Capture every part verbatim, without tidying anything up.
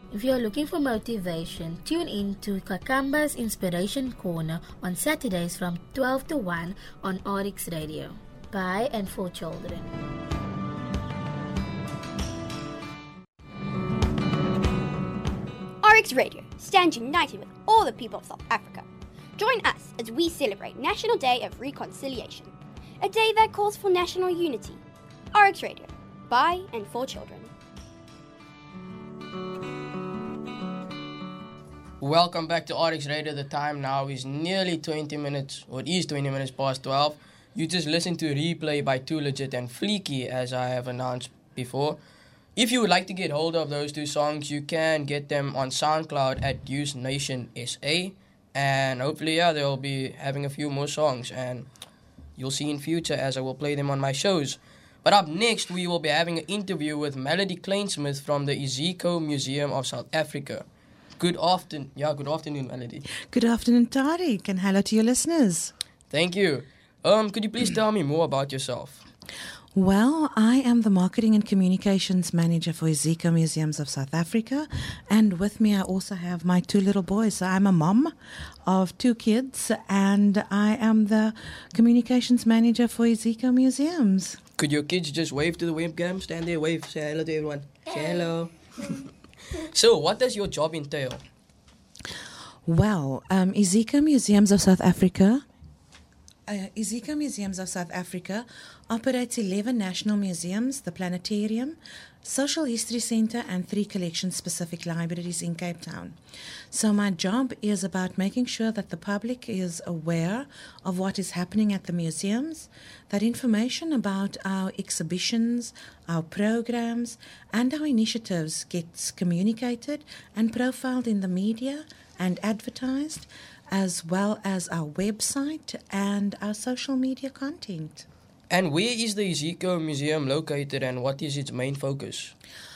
If you are looking for motivation, tune in to Kakamba's Inspiration Corner on Saturdays from twelve to one on R X Radio. By and for children. R X Radio stands united with all the people of South Africa. Join us as we celebrate National Day of Reconciliation, a day that calls for national unity. R X Radio, by and for children. Welcome back to R X Radio. The time now is nearly twenty minutes, or it is twenty minutes past twelve. You just listened to a replay by Too Legit and Fleeky, as I have announced before. If you would like to get hold of those two songs, you can get them on SoundCloud at Use Nation S A. And hopefully, yeah, they'll be having a few more songs. And you'll see in future as I will play them on my shows. But up next, we will be having an interview with Melody Kleinsmith from the Iziko Museum of South Africa. Good afternoon. Yeah, good afternoon, Melody. Good afternoon, Tariq, and hello to your listeners. Thank you. Um, could you please tell me more about yourself? Well, I am the Marketing and Communications Manager for Iziko Museums of South Africa, and with me I also have my two little boys. So I'm a mom of two kids, and I am the Communications Manager for Iziko Museums. Could your kids just wave to the webcam? Stand there, wave, say hello to everyone. Say hello. So, what does your job entail? Well, um, Iziko Museums of South Africa Uh, Iziko Museums of South Africa operates eleven national museums, the Planetarium, Social History Centre, and three collection-specific libraries in Cape Town. So my job is about making sure that the public is aware of what is happening at the museums, that information about our exhibitions, our programs, and our initiatives gets communicated and profiled in the media and advertised, as well as our website and our social media content. And where is the Iziko Museum located, and what is its main focus?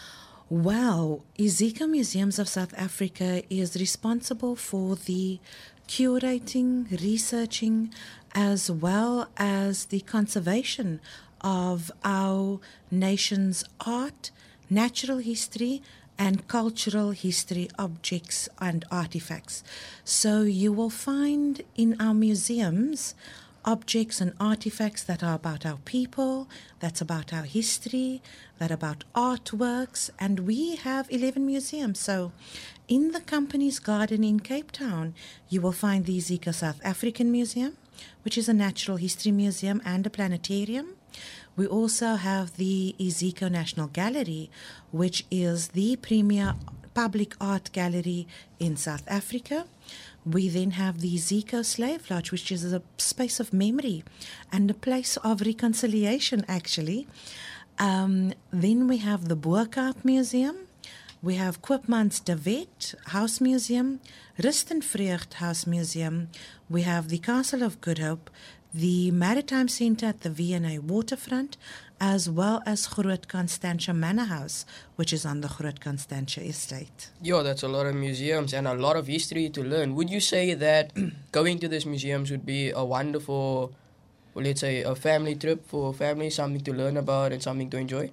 Well, Iziko Museums of South Africa is responsible for the curating, researching, as well as the conservation of our nation's art, natural history, and cultural history objects and artifacts. So you will find in our museums objects and artifacts that are about our people, that's about our history, that are about artworks, and we have eleven museums. So in the company's garden in Cape Town, you will find the Iziko South African Museum, which is a natural history museum and a planetarium. We also have the Iziko National Gallery, which is the premier public art gallery in South Africa. We then have the Iziko Slave Lodge, which is a space of memory and a place of reconciliation, actually. Um, then we have the Boerkaap Museum. We have Koopmans de Wet House Museum, Rustenvreugd House Museum. We have the Castle of Good Hope, the Maritime Centre at the V and A Waterfront, as well as Groot Constantia Manor House, which is on the Groot Constantia estate. Yeah, that's a lot of museums and a lot of history to learn. Would you say that going to these museums would be a wonderful, well, let's say, a family trip for families, something to learn about and something to enjoy?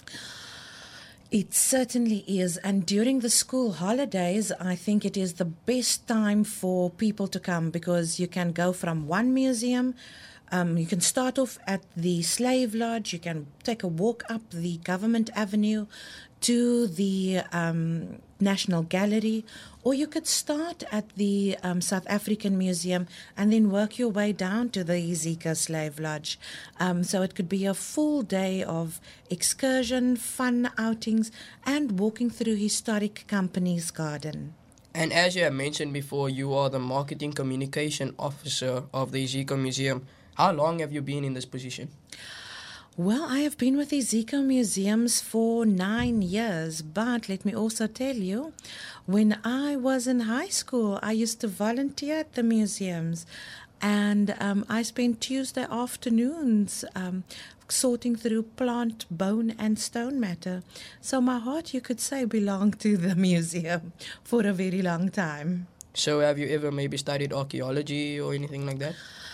It certainly is, and during the school holidays, I think it is the best time for people to come, because you can go from one museum, um, you can start off at the Slave Lodge, you can take a walk up the Government Avenue to the um, National Gallery, or you could start at the um, South African Museum and then work your way down to the Iziko Slave Lodge. Um, so it could be a full day of excursion, fun outings, and walking through historic company's garden. And as you have mentioned before, you are the Marketing Communication Officer of the Iziko Museum. How long have you been in this position? Well, I have been with the Iziko Museums for nine years, but let me also tell you, when I was in high school, I used to volunteer at the museums, and um, I spent Tuesday afternoons um, sorting through plant, bone, and stone matter. So my heart, you could say, belonged to the museum for a very long time. So have you ever maybe studied archaeology or anything like that?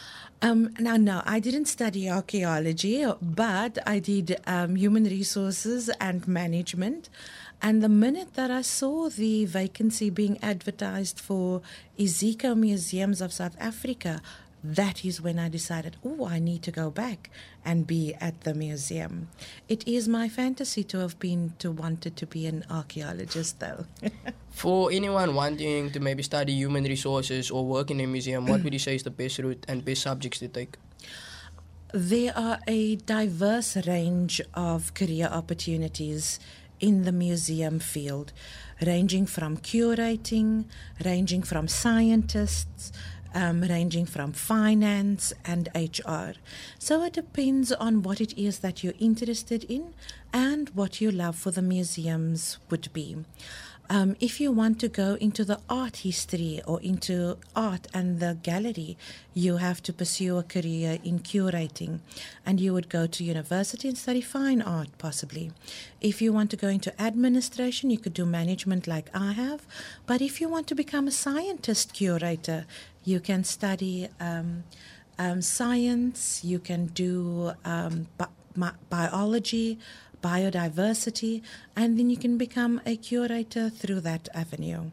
Um, now, no, I didn't study archaeology, but I did um, human resources and management. And the minute that I saw the vacancy being advertised for Iziko Museums of South Africa, that is when I decided, oh, I need to go back and be at the museum. It is my fantasy to have been, to wanted to be an archaeologist, though. For anyone wanting to maybe study human resources or work in a museum, what would you say is the best route and best subjects to take? There are a diverse range of career opportunities in the museum field, ranging from curating, ranging from scientists, Um, ranging from finance and H R. So it depends on what it is that you're interested in and what your love for the museums would be. Um, if you want to go into the art history or into art and the gallery, you have to pursue a career in curating, and you would go to university and study fine art possibly. If you want to go into administration, you could do management like I have. But if you want to become a scientist curator, you can study um, um, science, you can do um, bi- biology, biodiversity, and then you can become a curator through that avenue.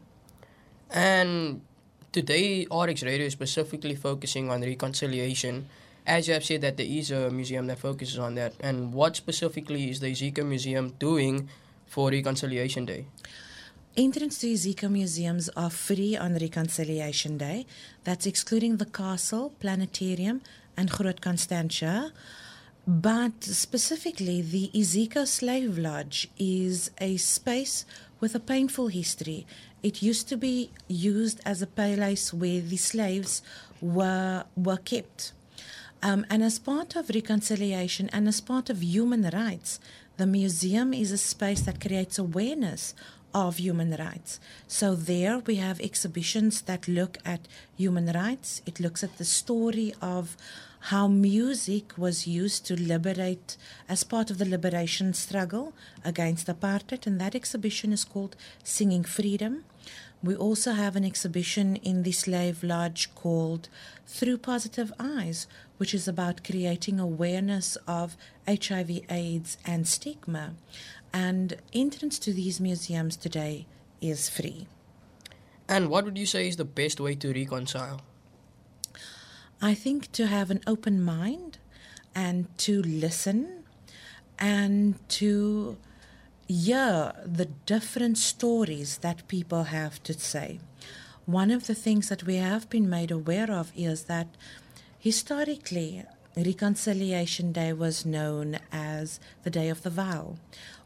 And today, R X Radio is specifically focusing on reconciliation. As you have said that there is a museum that focuses on that. And what specifically is the Iziko Museum doing for Reconciliation Day? Entrance to Iziko museums are free on Reconciliation Day. That's excluding the castle, planetarium, and Groot Constantia. But specifically, the Iziko Slave Lodge is a space with a painful history. It used to be used as a place where the slaves were were kept. Um, and as part of reconciliation and as part of human rights, the museum is a space that creates awareness of human rights. So there we have exhibitions that look at human rights. It looks at the story of how music was used to liberate as part of the liberation struggle against apartheid, and that exhibition is called Singing Freedom. We also have an exhibition in the Slave Lodge called Through Positive Eyes, which is about creating awareness of H I V AIDS and stigma. And entrance to these museums today is free. And what would you say is the best way to reconcile? I think to have an open mind and to listen and to hear the different stories that people have to say. One of the things that we have been made aware of is that historically, Reconciliation Day was known as the Day of the Vow.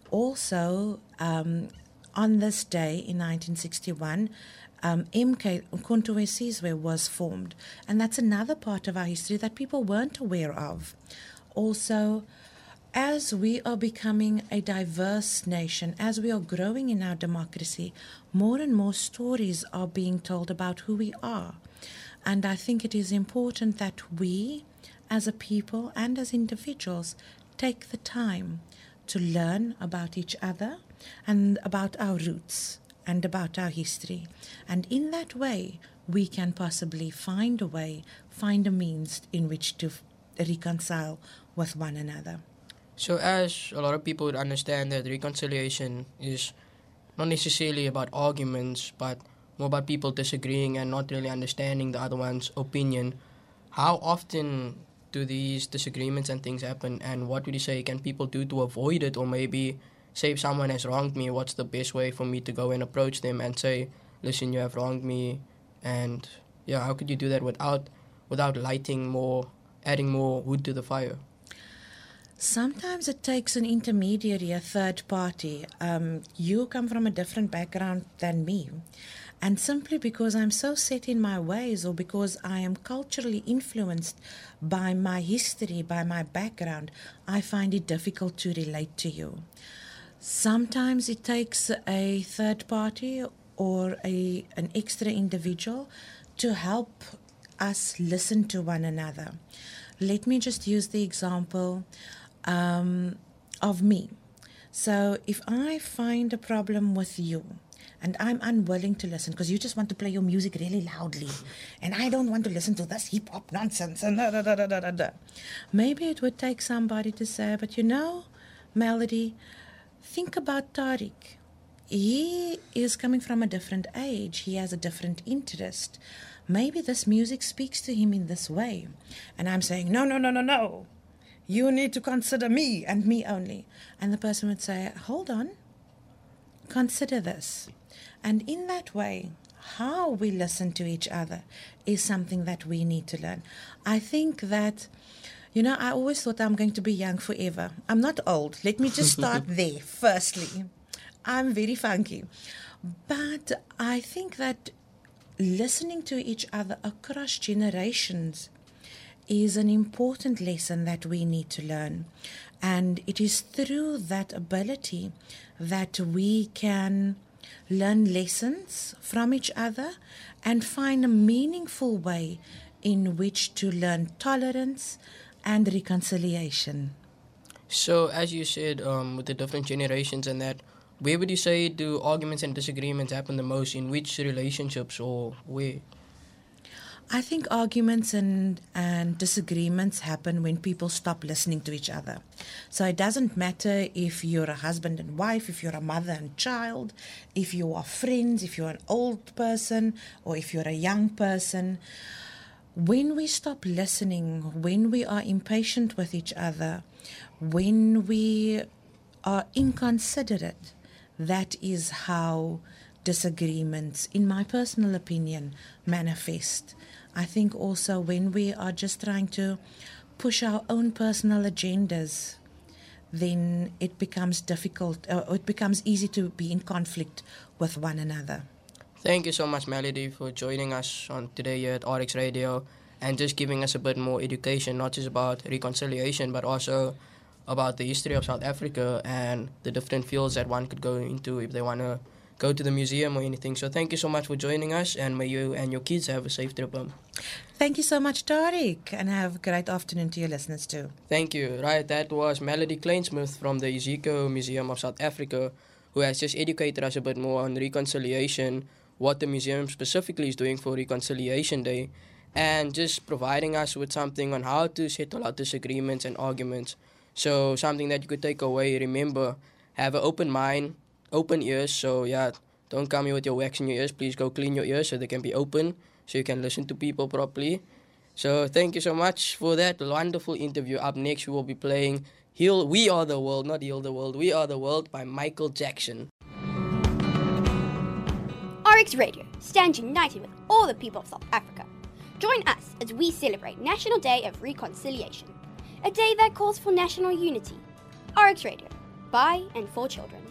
Also, um, on this day in nineteen sixty-one, um, M K Umkhonto we Sizwe was formed. And that's another part of our history that people weren't aware of. Also, as we are becoming a diverse nation, as we are growing in our democracy, more and more stories are being told about who we are. And I think it is important that we, as a people and as individuals, take the time to learn about each other and about our roots and about our history. And in that way, we can possibly find a way, find a means in which to reconcile with one another. So as a lot of people would understand that reconciliation is not necessarily about arguments, but more about people disagreeing and not really understanding the other one's opinion, how often do these disagreements and things happen, and what would you say can people do to avoid it? Or maybe say if someone has wronged me, what's the best way for me to go and approach them and say, listen, you have wronged me, and yeah, how could you do that without without lighting more, adding more wood to the fire? Sometimes it takes an intermediary, a third party. Um, you come from a different background than me. And simply because I'm so set in my ways, or because I am culturally influenced by my history, by my background, I find it difficult to relate to you. Sometimes it takes a third party or a an extra individual to help us listen to one another. Let me just use the example um, of me. So if I find a problem with you, and I'm unwilling to listen because you just want to play your music really loudly, and I don't want to listen to this hip hop nonsense. And da, da, da, da, da, da. Maybe it would take somebody to say, but you know, Melody, think about Tariq. He is coming from a different age. He has a different interest. Maybe this music speaks to him in this way. And I'm saying, no, no, no, no, no. You need to consider me and me only. And the person would say, hold on, consider this. And in that way, how we listen to each other is something that we need to learn. I think that, you know, I always thought I'm going to be young forever. I'm not old. Let me just start there, firstly. I'm very funky. But I think that listening to each other across generations is an important lesson that we need to learn. And it is through that ability that we can learn lessons from each other and find a meaningful way in which to learn tolerance and reconciliation. So, as you said, um, with the different generations and that, where would you say do arguments and disagreements happen the most? In which relationships or where? I think arguments and, and disagreements happen when people stop listening to each other. So it doesn't matter if you're a husband and wife, if you're a mother and child, if you are friends, if you're an old person, or if you're a young person. When we stop listening, when we are impatient with each other, when we are inconsiderate, that is how disagreements, in my personal opinion, manifest. I think also when we are just trying to push our own personal agendas, then it becomes difficult, uh, it becomes easy to be in conflict with one another. Thank you so much, Melody, for joining us on today here at R X Radio and just giving us a bit more education, not just about reconciliation, but also about the history of South Africa and the different fields that one could go into if they want to go to the museum or anything. So thank you so much for joining us, and may you and your kids have a safe trip home. Thank you so much, Tariq, and have a great afternoon to your listeners too. Thank you. Right, that was Melody Kleinsmith from the Iziko Museum of South Africa, who has just educated us a bit more on reconciliation, what the museum specifically is doing for Reconciliation Day, and just providing us with something on how to settle out disagreements and arguments. So something that you could take away, remember, have an open mind, open ears. So yeah, don't come here with your wax in your ears. Please go clean your ears so they can be open, so you can listen to people properly. So thank you so much for that wonderful interview. Up next, we will be playing Heal We Are the World, not Heal the World, We Are the World by Michael Jackson. R X Radio stands united with all the people of South Africa. Join us as we celebrate National Day of Reconciliation, a day that calls for national unity. R X Radio, by and for children.